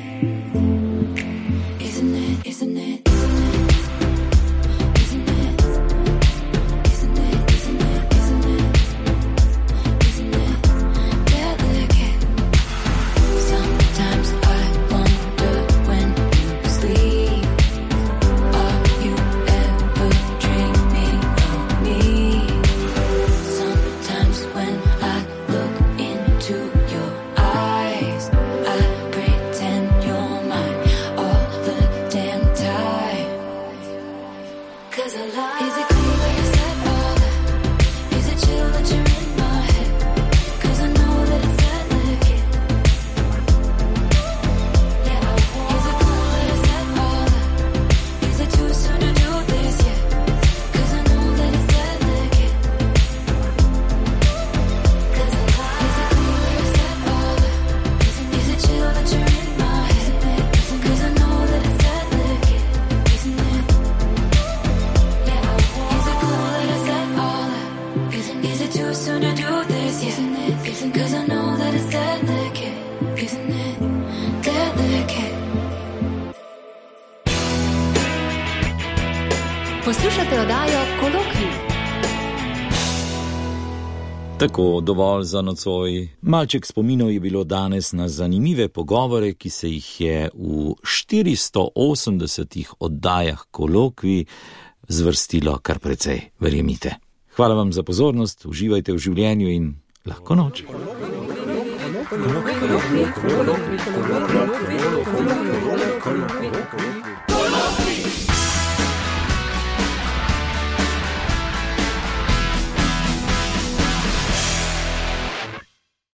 Isn't it, isn't it, isn't it? Isn't it? Isn't it, isn't it, isn't it? Isn't it delicate? Sometimes I wonder when you sleep, are you ever dreaming of me? Sometimes when I look into your eyes, I pretend you're mine all the damn time. Cause I lie. Is it cool that I said all that? Is it chill that you're in my head? Cause I know that it's delicate. Yeah, is it cool that I said all that? Is it too soon to do this yet? Cause I know that it's delicate. Cause I lie. Is it cool that I said all that? Is it chill that you're in my head? Cause I know that it's delicate. Isn't it? Yeah, is it cool that I said all that? Is it too soon to do this yet? Cause I know that it's delicate. Isn't it delicate? Poslušate oddajo Kolokvij. Tako, dovolj za nocoj. Malček spominov je bilo danes na zanimive pogovore, ki se jih je v štiristo osemdesetih oddajah Kolokvij zvrstilo kar precej, verjemite. Hvala vam za pozornost, uživajte v življenju in lahko noč. Kolokvij, kolokvij, kolokvij, kolokvij, kolokvij, kolokvij, kolokvij.